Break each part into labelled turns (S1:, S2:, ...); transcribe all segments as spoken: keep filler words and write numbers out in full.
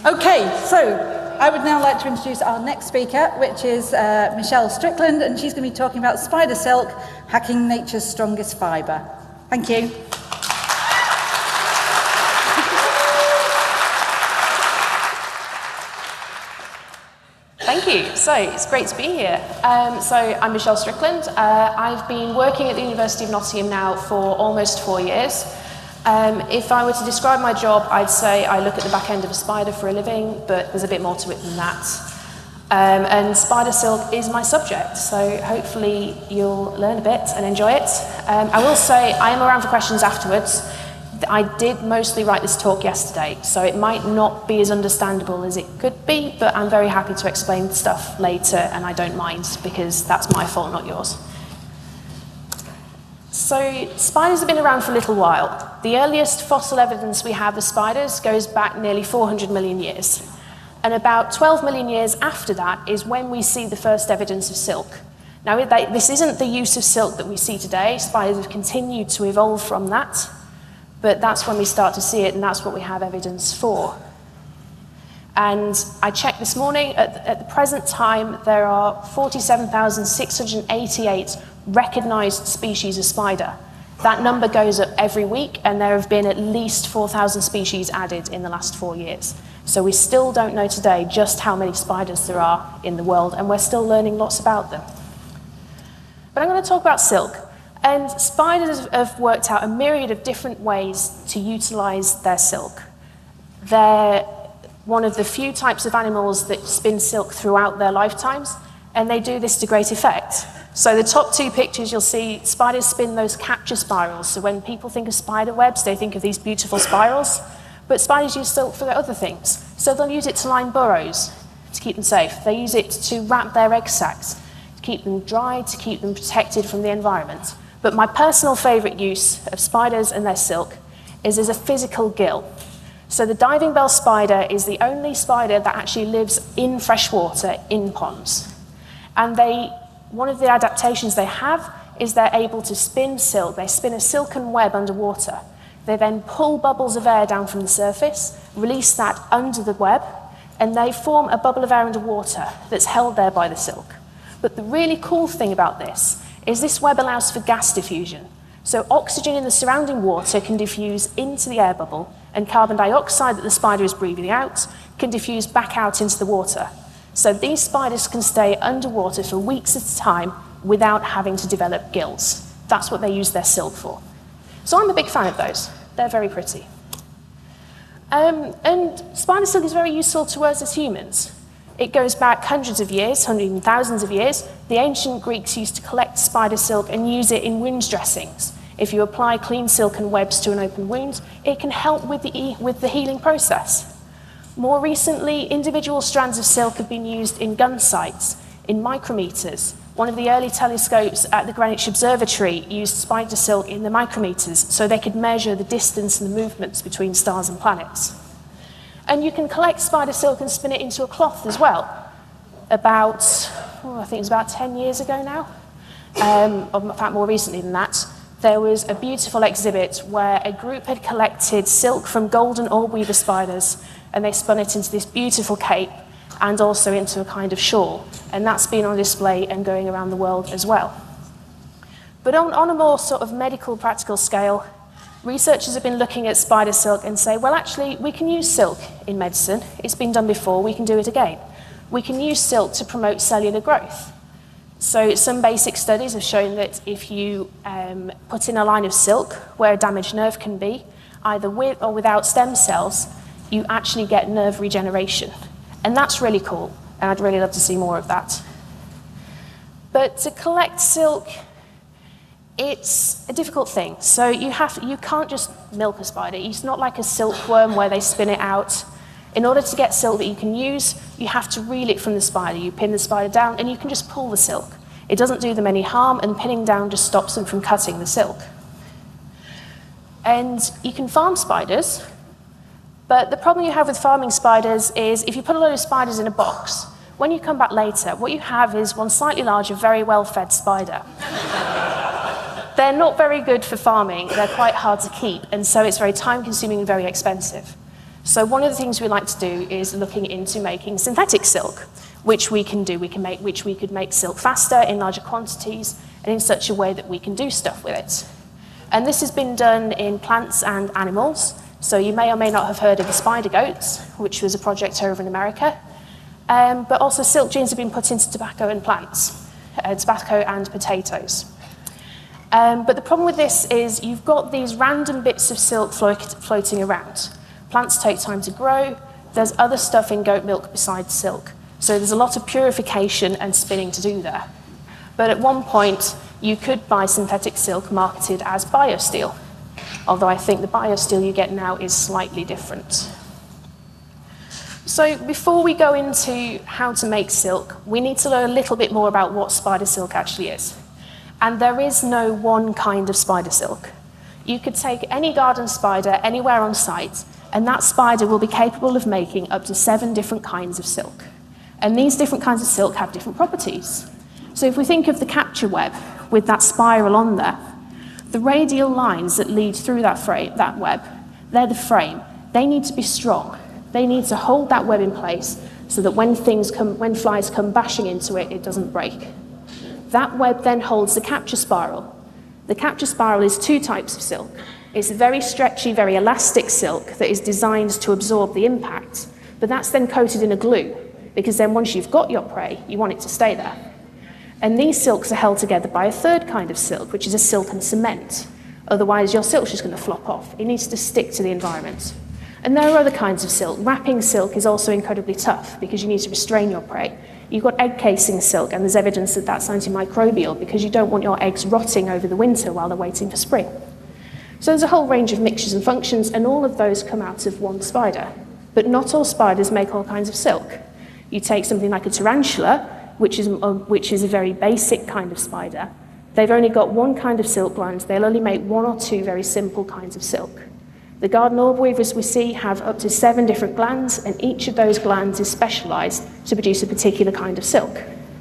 S1: Okay, so I would now like to introduce our next speaker, which is uh, Michelle Strickland, and she's going to be talking about spider silk, hacking nature's strongest fibre. Thank you.
S2: Thank you. So it's great to be here. Um, so I'm Michelle Strickland. Uh, I've been working at the University of Nottingham now for almost four years. Um, if I were to describe my job, I'd say I look at the back end of a spider for a living, but there's a bit more to it than that. Um, and spider silk is my subject, so hopefully you'll learn a bit and enjoy it. Um, I will say I am around for questions afterwards. I did mostly write this talk yesterday, so it might not be as understandable as it could be, but I'm very happy to explain stuff later, and I don't mind, because that's my fault, not yours. So spiders have been around for a little while. The earliest fossil evidence we have of spiders goes back nearly four hundred million years. And about twelve million years after that is when we see the first evidence of silk. Now, this isn't the use of silk that we see today. Spiders have continued to evolve from that. But that's when we start to see it, and that's what we have evidence for. And I checked this morning, at, at the present time, there are forty-seven thousand six hundred eighty-eight recognized species of spider. That number goes up every week, and there have been at least four thousand species added in the last four years. So we still don't know today just how many spiders there are in the world, and we're still learning lots about them. But I'm going to talk about silk. And spiders have worked out a myriad of different ways to utilize their silk. They're one of the few types of animals that spin silk throughout their lifetimes, and they do this to great effect. So the top two pictures, you'll see spiders spin those capture spirals. So when people think of spider webs, they think of these beautiful spirals. But spiders use silk for other things. So they'll use it to line burrows, to keep them safe. They use it to wrap their egg sacs, to keep them dry, to keep them protected from the environment. But my personal favorite use of spiders and their silk is as a physical gill. So the diving bell spider is the only spider that actually lives in fresh water, in ponds. And they, one of the adaptations they have is they're able to spin silk. They spin a silken web underwater. They then pull bubbles of air down from the surface, release that under the web, and they form a bubble of air underwater that's held there by the silk. But the really cool thing about this is this web allows for gas diffusion. So oxygen in the surrounding water can diffuse into the air bubble, and carbon dioxide that the spider is breathing out can diffuse back out into the water. So these spiders can stay underwater for weeks at a time without having to develop gills. That's what they use their silk for. So I'm a big fan of those. They're very pretty. Um, and spider silk is very useful to us as humans. It goes back hundreds of years, hundreds and thousands of years. The ancient Greeks used to collect spider silk and use it in wound dressings. If you apply clean silken webs to an open wound, it can help with the, with the healing process. More recently, individual strands of silk have been used in gun sights, in micrometers. One of the early telescopes at the Greenwich Observatory used spider silk in the micrometers so they could measure the distance and the movements between stars and planets. And you can collect spider silk and spin it into a cloth as well. About, oh, I think it was about ten years ago now, um, or in fact more recently than that, there was a beautiful exhibit where a group had collected silk from golden orb weaver spiders, and they spun it into this beautiful cape and also into a kind of shawl. And that's been on display and going around the world as well. But on, on a more sort of medical, practical scale, researchers have been looking at spider silk and say, well, actually, we can use silk in medicine. It's been done before, we can do it again. We can use silk to promote cellular growth. So some basic studies have shown that if you um, put in a line of silk where a damaged nerve can be, either with or without stem cells, you actually get nerve regeneration. And that's really cool, and I'd really love to see more of that. But to collect silk, it's a difficult thing. So you, have, you can't just milk a spider. It's not like a silkworm where they spin it out. In order to get silk that you can use, you have to reel it from the spider. You pin the spider down, and you can just pull the silk. It doesn't do them any harm, and pinning down just stops them from cutting the silk. And you can farm spiders, but the problem you have with farming spiders is if you put a load of spiders in a box, when you come back later, what you have is one slightly larger, very well-fed spider. They're not very good for farming. They're quite hard to keep, and so it's very time-consuming and very expensive. So one of the things we like to do is looking into making synthetic silk, which we can do. We can make, which we could make silk faster in larger quantities and in such a way that we can do stuff with it. And this has been done in plants and animals. So you may or may not have heard of the spider goats, which was a project over in America. Um, but also silk genes have been put into tobacco and plants, uh, tobacco and potatoes. Um, but the problem with this is you've got these random bits of silk float, floating around. Plants take time to grow. There's other stuff in goat milk besides silk. So there's a lot of purification and spinning to do there. But at one point, you could buy synthetic silk marketed as biosteel, although I think the biosteel you get now is slightly different. So before we go into how to make silk, we need to learn a little bit more about what spider silk actually is. And there is no one kind of spider silk. You could take any garden spider anywhere on site, and that spider will be capable of making up to seven different kinds of silk. And these different kinds of silk have different properties. So if we think of the capture web with that spiral on there, the radial lines that lead through that, frame, that web, they're the frame. They need to be strong. They need to hold that web in place so that when, things come, when flies come bashing into it, it doesn't break. That web then holds the capture spiral. The capture spiral is two types of silk. It's a very stretchy, very elastic silk that is designed to absorb the impact, but that's then coated in a glue, because then once you've got your prey, you want it to stay there. And these silks are held together by a third kind of silk, which is a silk and cement. Otherwise, your silk's just going to flop off. It needs to stick to the environment. And there are other kinds of silk. Wrapping silk is also incredibly tough because you need to restrain your prey. You've got egg casing silk, and there's evidence that that's antimicrobial because you don't want your eggs rotting over the winter while they're waiting for spring. So there's a whole range of mixtures and functions, and all of those come out of one spider. But not all spiders make all kinds of silk. You take something like a tarantula, which is, uh, which is a very basic kind of spider. They've only got one kind of silk gland. They'll only make one or two very simple kinds of silk. The garden orb weavers we see have up to seven different glands, and each of those glands is specialized to produce a particular kind of silk.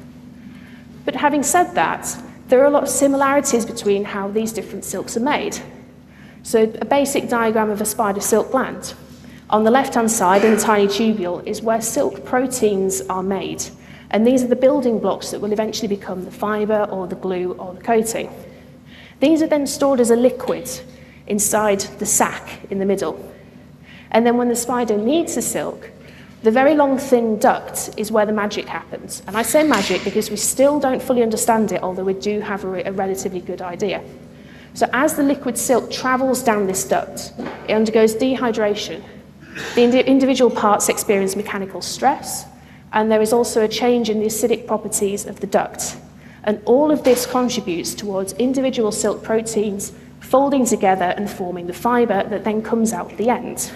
S2: But having said that, there are a lot of similarities between how these different silks are made. So a basic diagram of a spider silk gland. On the left-hand side, in the tiny tubule, is where silk proteins are made. And these are the building blocks that will eventually become the fiber or the glue or the coating. These are then stored as a liquid inside the sac in the middle. And then when the spider needs the silk, the very long thin duct is where the magic happens. And I say magic because we still don't fully understand it, although we do have a, a relatively good idea. So as the liquid silk travels down this duct, it undergoes dehydration. The indi- individual parts experience mechanical stress, and there is also a change in the acidic properties of the duct. And all of this contributes towards individual silk proteins folding together and forming the fiber that then comes out the end.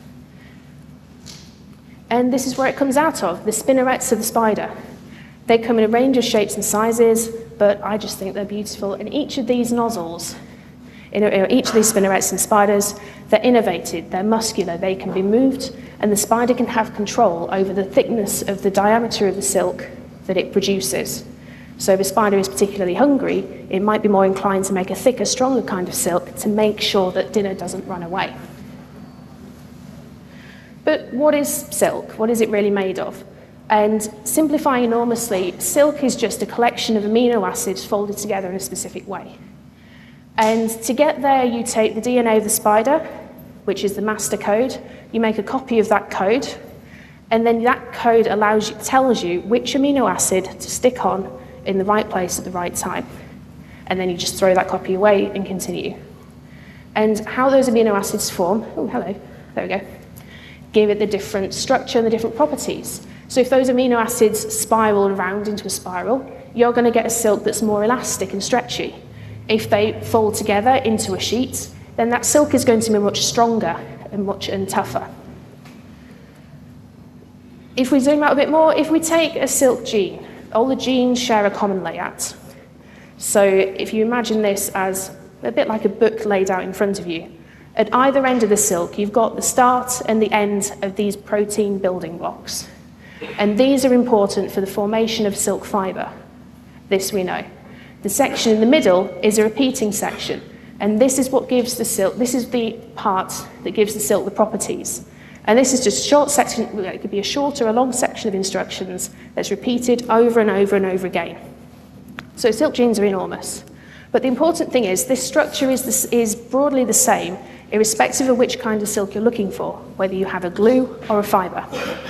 S2: And this is where it comes out of, the spinnerets of the spider. They come in a range of shapes and sizes, but I just think they're beautiful. And each of these nozzles, in each of these spinnerets in spiders, they're innervated, they're muscular, they can be moved, and the spider can have control over the thickness of the diameter of the silk that it produces. So if a spider is particularly hungry, it might be more inclined to make a thicker, stronger kind of silk to make sure that dinner doesn't run away. But what is silk? What is it really made of? And simplifying enormously, silk is just a collection of amino acids folded together in a specific way. And to get there, you take the D N A of the spider, which is the master code, you make a copy of that code, and then that code allows you, tells you which amino acid to stick on in the right place at the right time. And then you just throw that copy away and continue. And how those amino acids form, oh, hello, there we go, give it the different structure and the different properties. So if those amino acids spiral around into a spiral, you're going to get a silk that's more elastic and stretchy. If they fold together into a sheet, then that silk is going to be much stronger and much and tougher. If we zoom out a bit more, if we take a silk gene, all the genes share a common layout. So if you imagine this as a bit like a book laid out in front of you, at either end of the silk, you've got the start and the end of these protein building blocks. And these are important for the formation of silk fiber. This we know. The section in the middle is a repeating section. And this is what gives the silk, this is the part that gives the silk the properties. And this is just a short section, it could be a short or a long section of instructions that's repeated over and over and over again. So silk jeans are enormous. But the important thing is this structure is, this, is broadly the same, irrespective of which kind of silk you're looking for, whether you have a glue or a fibre.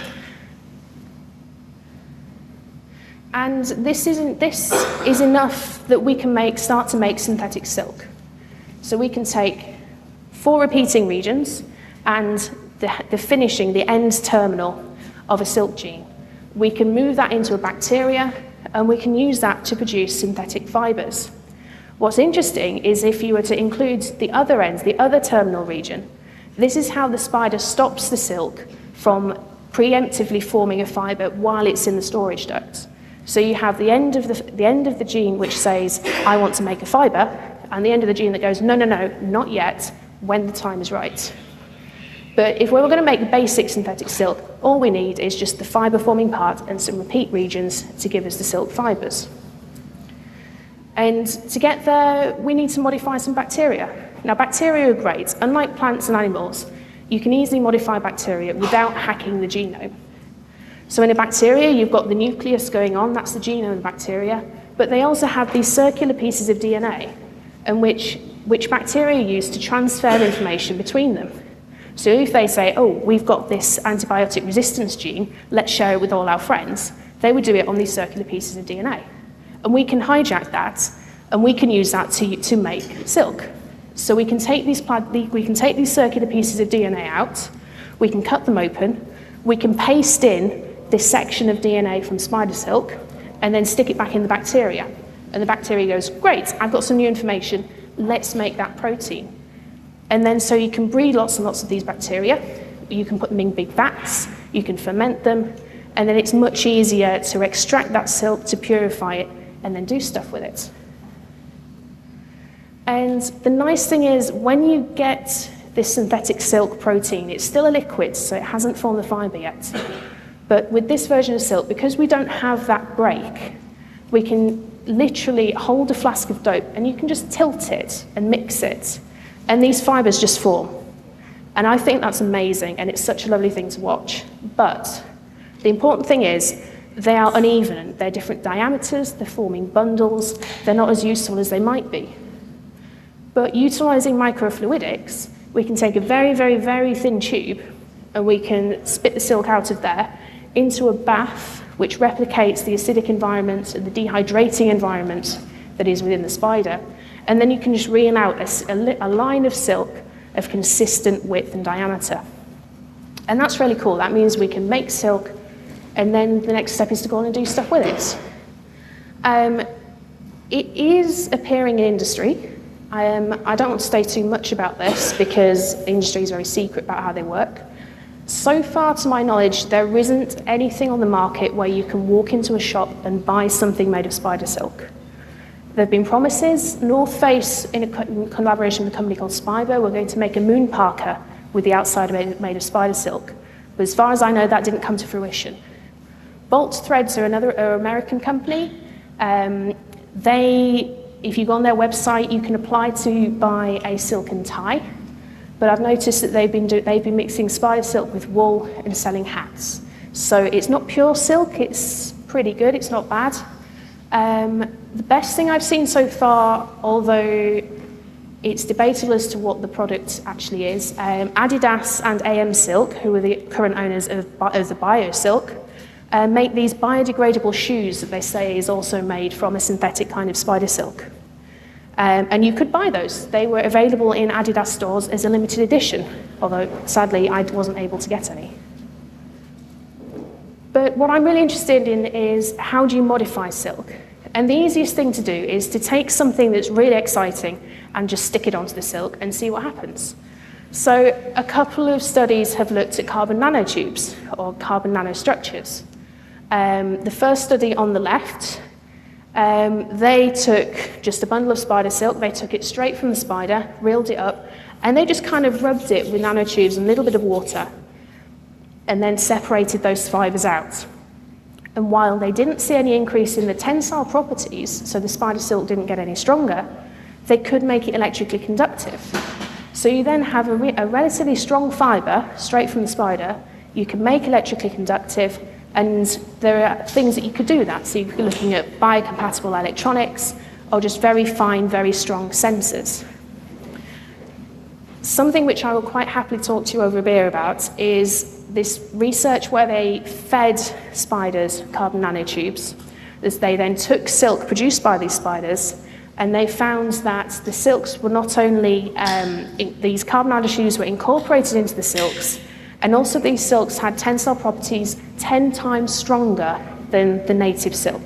S2: And this, isn't, this is enough that we can make, start to make synthetic silk. So we can take four repeating regions and the, the finishing, the end terminal of a silk jean. We can move that into a bacteria and we can use that to produce synthetic fibres. What's interesting is if you were to include the other ends, the other terminal region, this is how the spider stops the silk from preemptively forming a fibre while it's in the storage duct. So you have the end of the, the end of the gene which says, I want to make a fibre, and the end of the gene that goes, no, no, no, not yet, when the time is right. But if we were going to make basic synthetic silk, all we need is just the fibre-forming part and some repeat regions to give us the silk fibres. And to get there, we need to modify some bacteria. Now, bacteria are great. Unlike plants and animals, you can easily modify bacteria without hacking the genome. So in a bacteria, you've got the nucleus going on, that's the genome of the bacteria, but they also have these circular pieces of D N A, and which, which bacteria use to transfer information between them. So if they say, oh, we've got this antibiotic resistance gene, let's share it with all our friends, they would do it on these circular pieces of D N A. And we can hijack that, and we can use that to, to make silk. So we can, take these, we can take these circular pieces of D N A out, we can cut them open, we can paste in this section of D N A from spider silk, and then stick it back in the bacteria. And the bacteria goes, great, I've got some new information, let's make that protein. And then so you can breed lots and lots of these bacteria, you can put them in big vats, you can ferment them, and then it's much easier to extract that silk, to purify it, and then do stuff with it. And the nice thing is, when you get this synthetic silk protein, it's still a liquid, so it hasn't formed the fibre yet. But with this version of silk, because we don't have that break, we can literally hold a flask of dope and you can just tilt it and mix it, and these fibres just form. And I think that's amazing, and it's such a lovely thing to watch. But the important thing is, they are uneven. They're different diameters, they're forming bundles, they're not as useful as they might be. But utilising microfluidics, we can take a very, very, very thin tube and we can spit the silk out of there into a bath which replicates the acidic environment and the dehydrating environment that is within the spider. And then you can just reel out a, a, a line of silk of consistent width and diameter. And that's really cool. That means we can make silk, and then the next step is to go on and do stuff with it. Um, it is appearing in industry. Um, I don't want to say too much about this because the industry is very secret about how they work. So far, to my knowledge, there isn't anything on the market where you can walk into a shop and buy something made of spider silk. There have been promises. North Face, in, a co in collaboration with a company called Spiber, we're going to make a moon parka with the outside made, made of spider silk. But as far as I know, that didn't come to fruition. Bolt Threads are another are American company. Um, they, if you go on their website, you can apply to buy a silken tie. But I've noticed that they've been, do, they've been mixing spider silk with wool and selling hats. So it's not pure silk, it's pretty good, it's not bad. Um, the best thing I've seen so far, although it's debatable as to what the product actually is, um, Adidas and A M Silk, who are the current owners of, of the BioSilk, uh, make these biodegradable shoes that they say is also made from a synthetic kind of spider silk. Um, and you could buy those. They were available in Adidas stores as a limited edition, although sadly I wasn't able to get any. But what I'm really interested in is, how do you modify silk? And the easiest thing to do is to take something that's really exciting and just stick it onto the silk and see what happens. So a couple of studies have looked at carbon nanotubes, or carbon nanostructures. Um, the first study on the left, Um, they took just a bundle of spider silk, they took it straight from the spider, reeled it up, and they just kind of rubbed it with nanotubes and a little bit of water, and then separated those fibres out. And while they didn't see any increase in the tensile properties, so the spider silk didn't get any stronger, they could make it electrically conductive. So you then have a, re a relatively strong fibre straight from the spider. You can make electrically conductive, and there are things that you could do with that. So you could be looking at biocompatible electronics or just very fine, very strong sensors. Something which I will quite happily talk to you over a beer about is this research where they fed spiders carbon nanotubes. As they then took silk produced by these spiders, and they found that the silks were not only, um, in, these carbon nanotubes were incorporated into the silks, and also these silks had tensile properties ten times stronger than the native silk.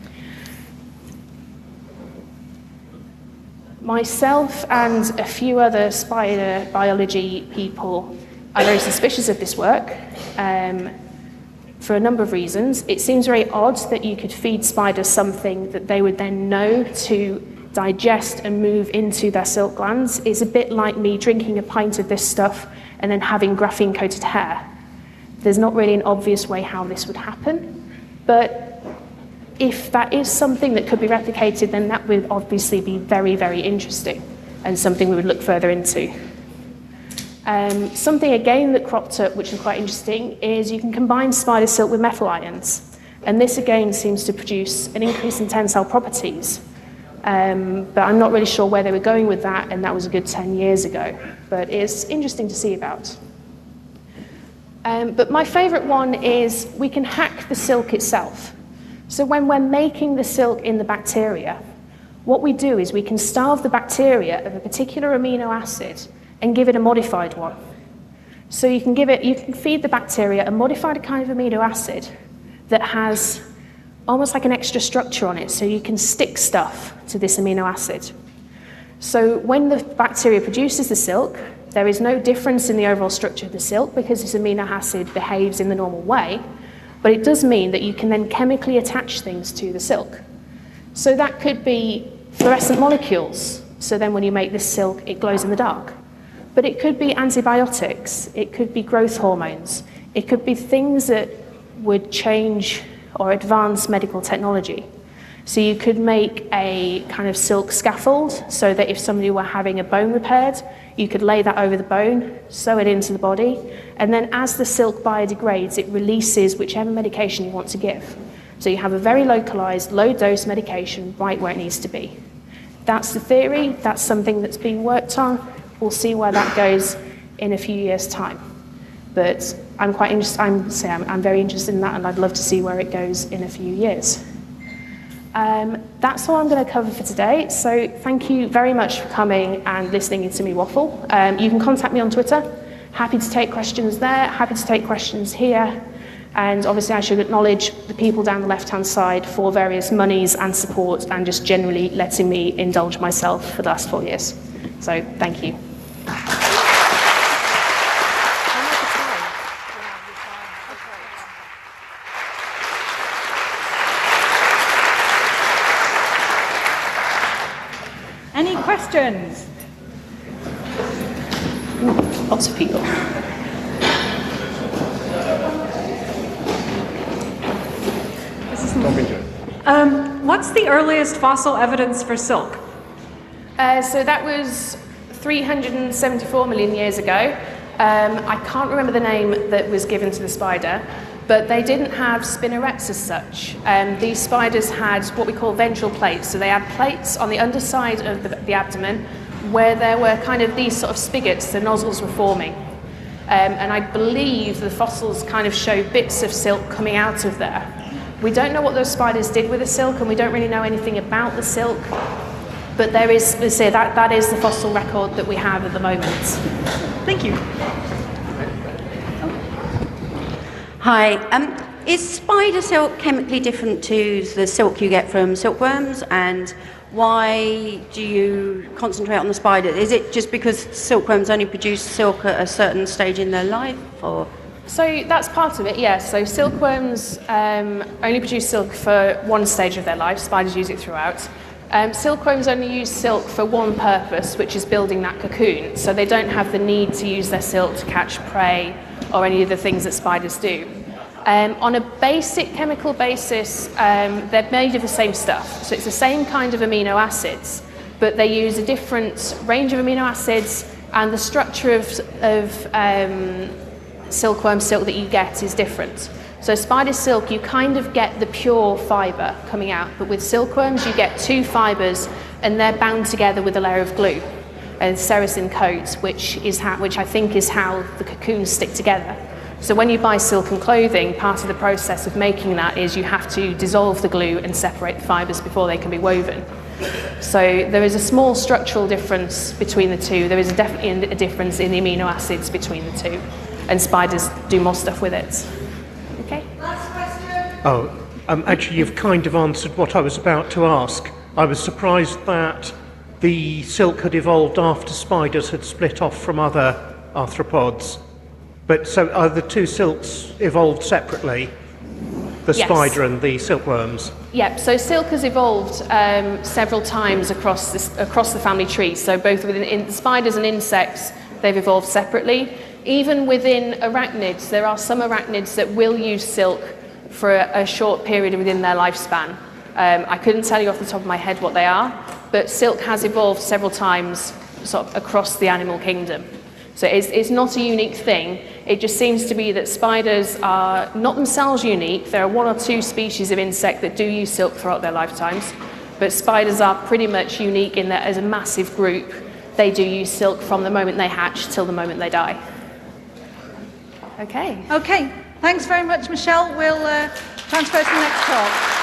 S2: Myself and a few other spider biology people are very suspicious of this work um, for a number of reasons. It seems very odd that you could feed spiders something that they would then know to digest and move into their silk glands. It's a bit like me drinking a pint of this stuff and then having graphene-coated hair. There's not really an obvious way how this would happen, but if that is something that could be replicated, then that would obviously be very, very interesting and something we would look further into. Um, something again that cropped up, which is quite interesting, is you can combine spider silk with metal ions. And this again seems to produce an increase in tensile properties. Um, but I'm not really sure where they were going with that, and that was a good ten years ago. But it's interesting to see about. Um, but my favorite one is we can hack the silk itself. So when we're making the silk in the bacteria, what we do is we can starve the bacteria of a particular amino acid and give it a modified one. So you can give it, you can feed the bacteria a modified kind of amino acid that has almost like an extra structure on it, so you can stick stuff to this amino acid. So when the bacteria produces the silk, there is no difference in the overall structure of the silk because this amino acid behaves in the normal way, but it does mean that you can then chemically attach things to the silk. So that could be fluorescent molecules, so then when you make this silk, it glows in the dark. But it could be antibiotics, it could be growth hormones, it could be things that would change or advance medical technology. So you could make a kind of silk scaffold so that if somebody were having a bone repaired, you could lay that over the bone, sew it into the body, and then as the silk biodegrades, it releases whichever medication you want to give. So you have a very localized, low-dose medication right where it needs to be. That's the theory, that's something that's being worked on. We'll see where that goes in a few years' time. But I'm quite interested, I'm, say I'm, I'm very interested in that, and I'd love to see where it goes in a few years. Um, that's all I'm going to cover for today. So thank you very much for coming and listening to me waffle. Um, you can contact me on Twitter. Happy to take questions there, happy to take questions here. And obviously I should acknowledge the people down the left-hand side for various monies and support and just generally letting me indulge myself for the last four years. So thank you.
S1: Any questions?
S2: Ooh, lots of people.
S3: Um, what's the earliest fossil evidence for silk?
S2: Uh, so that was three hundred seventy-four million years ago. Um, I can't remember the name that was given to the spider, but they didn't have spinnerets as such. Um, these spiders had what we call ventral plates. So they had plates on the underside of the, the abdomen where there were kind of these sort of spigots, the nozzles were forming. Um, and I believe the fossils kind of show bits of silk coming out of there. We don't know what those spiders did with the silk, and we don't really know anything about the silk. But there is, let's say, that, that is the fossil record that we have at the moment.
S3: Thank you.
S4: Hi. Um, is spider silk chemically different to the silk you get from silkworms? And why do you concentrate on the spider? Is it just because silkworms only produce silk at a certain stage in their life, or...?
S2: So that's part of it, yes. So silkworms um, only produce silk for one stage of their life. Spiders use it throughout. Um, silkworms only use silk for one purpose, which is building that cocoon. So they don't have the need to use their silk to catch prey or any of the things that spiders do. Um, on a basic chemical basis, um, they're made of the same stuff. So it's the same kind of amino acids, but they use a different range of amino acids and the structure of, of um, silkworm silk that you get is different. So spider silk, you kind of get the pure fibre coming out, but with silkworms you get two fibres and they're bound together with a layer of glue, a sericin coat, which is how, which I think is how the cocoons stick together. So when you buy silken clothing, part of the process of making that is you have to dissolve the glue and separate the fibres before they can be woven. So there is a small structural difference between the two. There is definitely a difference in the amino acids between the two, and spiders do more stuff with it. Okay?
S1: Last question.
S5: Oh, um, actually, you've kind of answered what I was about to ask. I was surprised that the silk had evolved after spiders had split off from other arthropods. But so are the two silks evolved separately, the
S2: Yes.
S5: spider and the silkworms?
S2: Yep, so silk has evolved um, several times across, this, across the family tree. So both within in, spiders and insects, they've evolved separately. Even within arachnids, there are some arachnids that will use silk for a, a short period within their lifespan. Um, I couldn't tell you off the top of my head what they are, but silk has evolved several times sort of across the animal kingdom. So it's, it's not a unique thing. It just seems to be that spiders are not themselves unique. There are one or two species of insect that do use silk throughout their lifetimes, but spiders are pretty much unique in that as a massive group, they do use silk from the moment they hatch till the moment they die. Okay.
S1: Okay, thanks very much, Michelle. We'll uh, transfer to the next talk.